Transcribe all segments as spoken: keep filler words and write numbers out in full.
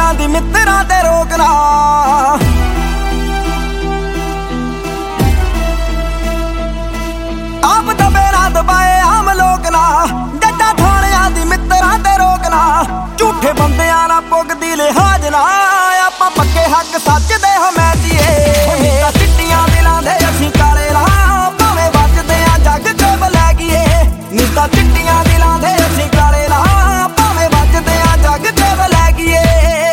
ਚਿੱਟੀਆਂ ਦੀ ਮਿੱਤਰਾਂ ਤੇ ਰੋਕਣਾ। ਆਪ ਦਬੇ ਨਾ ਦਬਾਏ ਆਮ ਲੋਕ ਨਾ, ਜੱਟਾਂ ਥਾਣਿਆਂ ਦੀ ਮਿੱਤਰਾਂ ਤੇ ਰੋਕਣਾ। ਝੂਠੇ ਬੰਦਿਆਂ ਨਾ ਪੁੱਗਦੀ ਲਿਹਾਜ਼ ਨਾ, ਆਪਾਂ ਪੱਕੇ ਹੱਕ ਸੱਚ ਦੇ ਹਮੈਤੀਏ। ਚਿੱਟੀਆਂ ਦਿਲਾਂ ਦੇ ਅਸੀਂ ਕਾਲੇ ਰਾਹ, ਭਾਵੇਂ ਵੱਜਦੇ ਆ ਜੱਗ ਚ ਬਲੈਕੀਏ। ਨੀ ਤਾਂ ਚਿੱਟੀਆਂ ਦਿਲਾਂ ਦੇ ਅਸੀਂ ਕਾਲੇ ਰਾਹ, ਭਾਵੇਂ ਵੱਜਦੇ ਆ ਜੱਗ ਚ ਬਲੈਕੀਏ।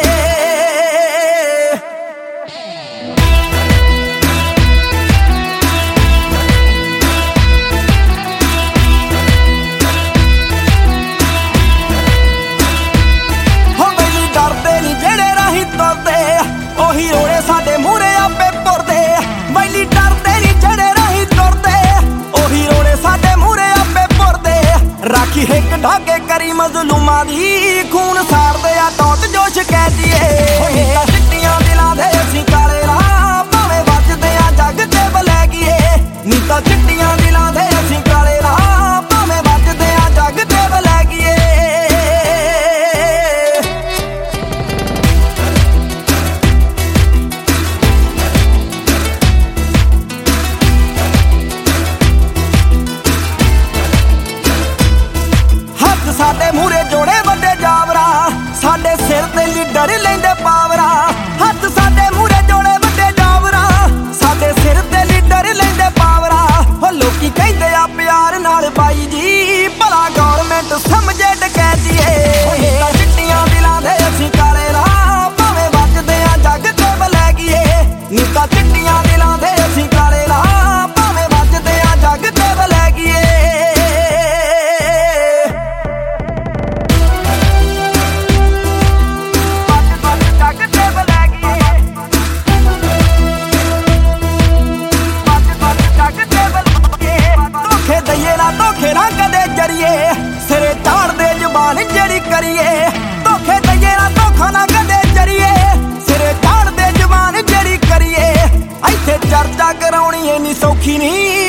ਹੋ ਬੈਲੀ ਡਰਦੇ ਨੀ ਜਿਹੜੇ ਰਾਹੀਂ ਤੁਰਦੇ, ਉਹੀ ਰੋੜੇ ਸਾਡੇ ਮੂਹਰੇ ਆਪੇ ਪੁਰਦੇ। ਬੈਲੀ ਡਰਦੇ ਨੀ ਜਿਹੜੇ ਰਾਹੀਂ ਤੁਰਦੇ, ਉਹੀ ਰੋੜੇ ਸਾਡੇ ਮੂਹਰੇ ਆਪੇ ਪੁਰਦੇ। ਰਾਖੀ ਹਿੱਕ ਢਾਕੇ ਕਰੀ ਮਜ਼ਲੂਮਾਂ ਦੀ, ਖੂਨ ਸਾੜਦੇ ਆ ਟੌਟ ਜੋਸ਼ ਕਹਿਦੀਏ। ਚਿੱਟੀਆਂ ਦਿਲਾਂ ਦੇ ਅਸੀਂ ਕਾਲੇ ਰਾਹ, ਭਾਵੇਂ ਵੱਜਦੇ ਆ ਜੱਗ ਤੇ ਬਲੈਕੀਏ। ਨੀ ਤਾਂ ਚਿੱਟੀਆਂ ਦਿਲਾਂ ਦੇ ਅਸੀਂ ਕਾਲੇ ਰਾਹ, ਭਾਵੇਂ ਵੱਜਦੇ ਆ ਜੱਗ ਤੇ ਬਲੈਕੀਏ। ਹੱਥ ਸਾਡੇ ਮੂਹਰੇ ਜੋੜੇ ਵੱਡੇ ਜਾਵਰਾ, ਸਾਡੇ ਸਿਰ ਤੇ ਲੀਡਰ ਲੈਂਦੇ ਪਾਵਰਾ। ਹੱਥ ਸਾਡੇ ਮੂਹਰੇ ਜੋੜੇ ਵੱਡੇ ਜਾਵਰਾ, ਸਾਡੇ ਸਿਰ ਤੇ ਲੀਡਰ ਲੈਂਦੇ ਪਾਵਰਾ। ਹੋ ਲੋਕੀ ਕਹਿੰਦੇ ਆ ਪਿਆਰ ਨਾਲ ਬਾਈ ਜੀ, ਭਲਾ ਗੌਰਮੈਂਟ ਸਮਝੇ ਡਕੈਤੀਏ। ਚਿੱਟੀਆਂ ਦਿਲਾਂ ਦੇ ਅਸੀਂ ਕਾਲੇ ਰਾਹ, ਭਾਵੇਂ ਵੱਜਦੇ ਆ ਜੱਗ ਤੇ ਬਲੈਕੀਏ। ਨੀ ਤਾਂ ਚਿੱਟੀਆਂ ਦਿਲਾਂ ਦੇ ਅਸੀਂ ਕਾਲੇ ਰਾਹ, ਭਾਵੇਂ ਵੱਜਦੇ ਆ ਜੱਗ ਤੇ ਬਲੈਕੀਏ। ਧੋਖੇ ਦਈਏ ਨਾ ਧੋਖੇ ਨਾ ਕਦੇ ਜਰੀਏ, ਸਿਰੇ ਚਾੜਦੇ ਜ਼ੁਬਾਨ ਜਿਹੜੀ ਕਰੀਏ। ਧੋਖੇ ਦਈਏ ਨਾ ਧੋਖਾ ਨਾ ਕਦੇ ਜਰੀਏ, ਸਿਰੇ ਚਾੜਦੇ ਜ਼ੁਬਾਨ ਜਿਹੜੀ ਕਰੀਏ। ਇੱਥੇ ਚਰਚਾ ਕਰਾਉਣੀ ਇੰਨੀ ਸੌਖੀ ਨਹੀਂ,